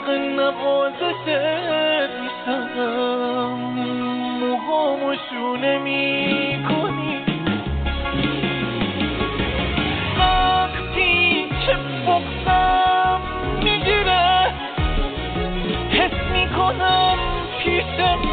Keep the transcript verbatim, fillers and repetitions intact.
عشق نوازشت نیستم، موهامو شونه میکنی وقتی که بغضم میگیره، حس میکنم پیشم